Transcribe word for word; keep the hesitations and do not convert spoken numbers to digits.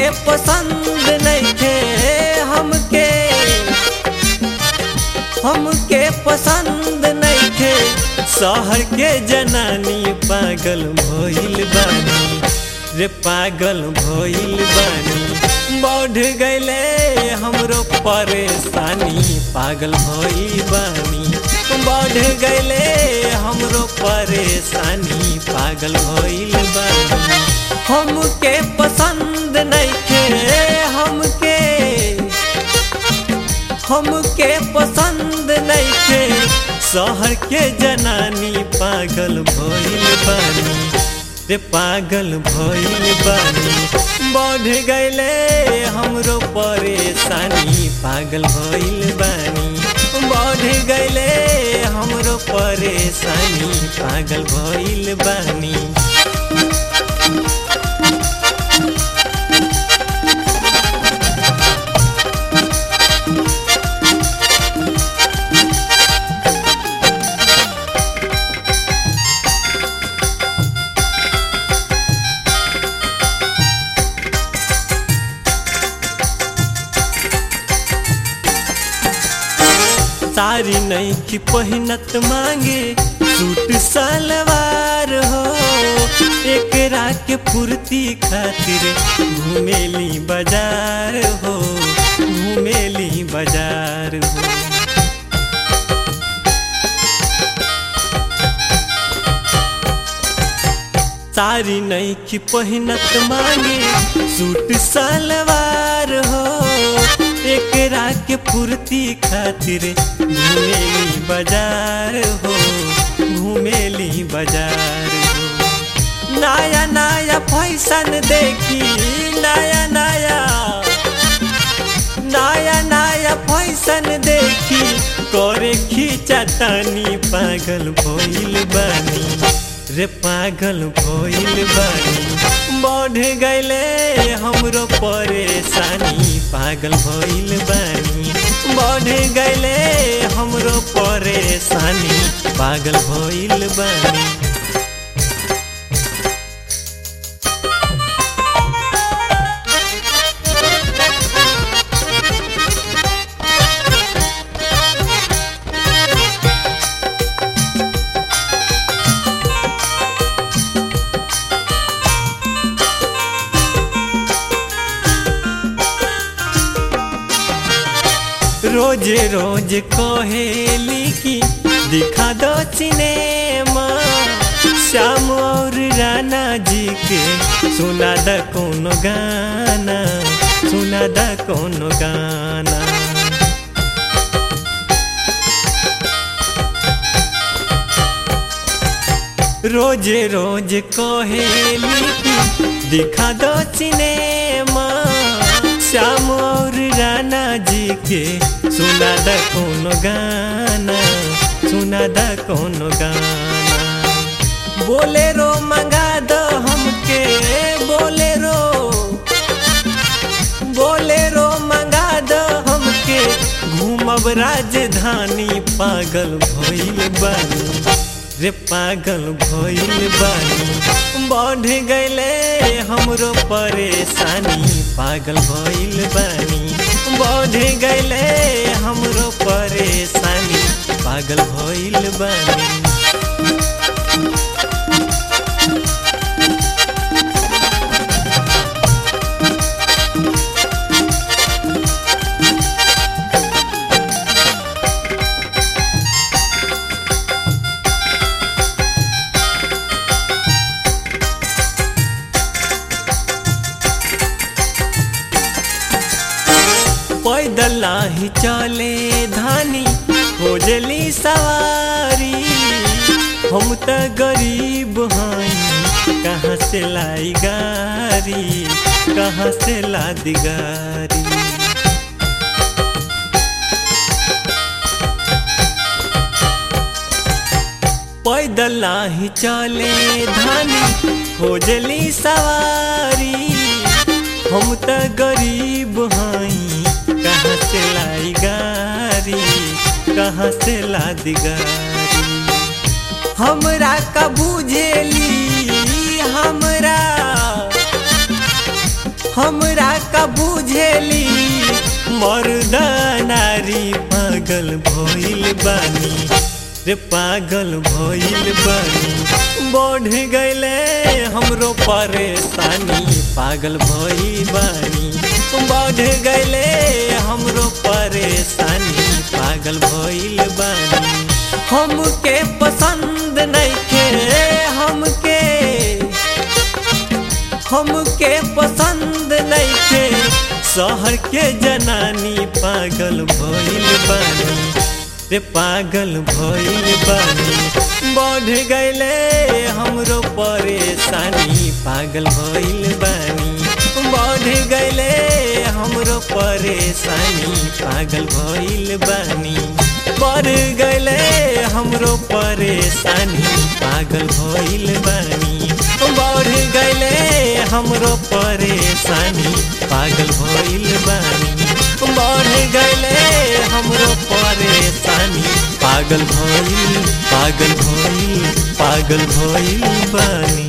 पसंद नइखे हमके हमके पसंद नइखे शहर के जनानी पागल भइल बानी रे पागल भइल बानी बढ़ गइले हमरो परेशानी पागल भइल बानी बढ़ गइले हमरो परेशानी पागल भइल बानी हमके पसंद नइखे हमके हमके पसंद नइखे शहर के जनानी पागल भइल बानी रे पागल भइल बानी बढ़ गइले हमरो परेशानी पागल भइल बानी बढ़ गइले हमरो परेशानी पागल भइल बानी सारी नहीं की पहिनत मांगे सूट सलवार हो एकरा के पूर्ति खातिर घूमेली बाजार हो घूमेली बाजार हो सारी नहीं की पहिनत मांगे सूट सलवार हो एकरा के पूर्ति खातिर घूमेली बाजार हो घूमेली बाजार हो नया नया फैशन देखी नया नया नया नया फैशन देखी करे खींचा तानी पागल भइल बानी रे पागल भइल बानी बढ़ गइले हमरो परेशानी पागल भइल बानी बढ़ गइले हमरो परेशानी पागल भइल बानी रोज रोज कहेली की दिखा दो सिनेमा श्याम और राणा जी के सुना द कोनो गाना सुना द कोनो गाना रोज रोज कहेली की दिखा दो सिनेमा श्याम और राणा जी के सुना द कोनो गाना सुना द कोनो गाना बोलेरो मंगा दो हमके बोलेरो बोलेरो मंगा दो हमके घूमब राजधानी पागल भइल बानी रे पागल भइल बानी बढ़ गइले हमरो परेशानी पागल भइल बानी बढ़ गइले हमरो परेशानी पागल भइल बानी पैदल ही चले धानी खोजली सवारी हम त गरीब हई कहाँ से लाई गारी कहाँ से लादी गारी पैदल ही चले धानी खोजली सवारी हम त गरीब हई कहाँ से लाई गारी कहाँ से लादी गारी हमरा का बुझेली हमरा हमरा का बुझेली मर्द नारी पागल भइल बानी रे पागल भइल बानी बढ़ गईले हमरो परेशानी पागल भइल बानी बढ़ गईले हमरो परेशानी पागल भइल बानी हमके पसंद नइखे हमके हमके पसंद नइखे शहर के जनानी पागल भइल बानी रे पागल भइल बानी बढ़ गईले हमरो परेशानी पागल भइल बानी बढ़ गईले हमरो परेशानी पागल भइल बानी बढ़ गईले हमरो परेशानी पागल भइल बानी बढ़ गईले हमरो परेशानी पागल भइल बानी बढ़ गईले हमरो परेशानी पागल भइल पागल भइल पागल भइल बानी।